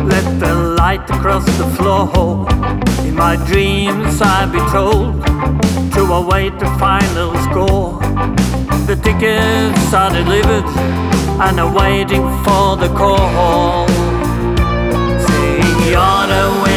Let the light across the floor. In my dreams I've been told to await the final score. The tickets are delivered and are waiting for the call. Saying you're the winner.